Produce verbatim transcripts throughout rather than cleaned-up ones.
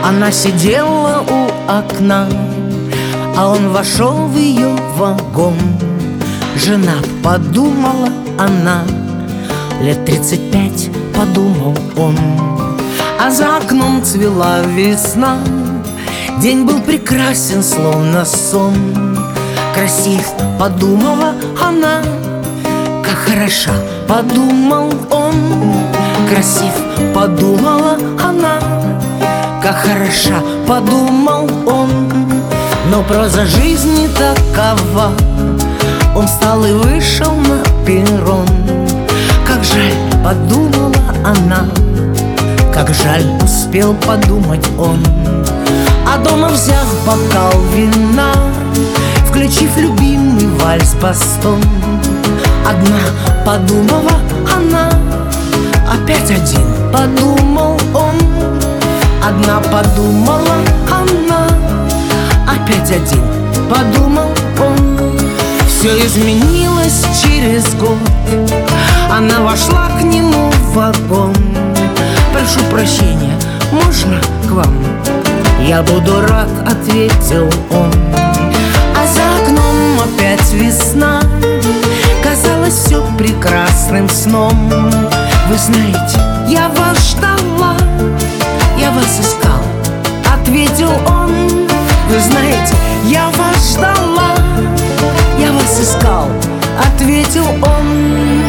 Она сидела у окна, а он вошел в ее вагон. Жена, подумала она, лет тридцать пять, подумал он. А за окном цвела весна, день был прекрасен, словно сон. Красив, подумала она, как хороша, подумал он. Красив, подумала она, как хороша, подумал он. Но проза жизни такова, он встал и вышел на перрон. Как жаль, подумала она, как жаль, успел подумать он. А дома, взяв бокал вина, включив любимый вальс-бастон, одна подумала она, опять один подумал он. Одна подумала она, опять один подумал он. Все изменилось через год, она вошла к нему в вагон. Прошу прощения, можно к вам? Я буду рад, ответил он. А за окном опять весна, казалось все прекрасным сном. Вы знаете, я вас ждала, я вас искал, ответил он. Вы знаете, я вас ждала, я вас искал, ответил он.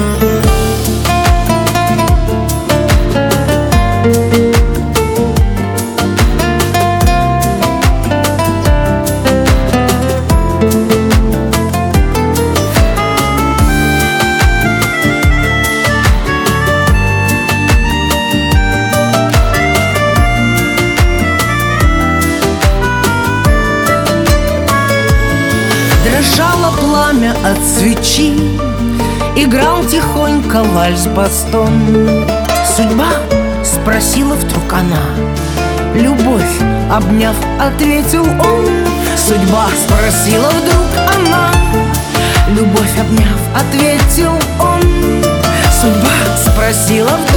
Дрожало пламя от свечи, играл тихонько вальс-бастон. Судьба, спросила вдруг она, любовь, обняв, ответил он. Судьба, спросила вдруг она, любовь, обняв, ответил он. Судьба, спросила вдруг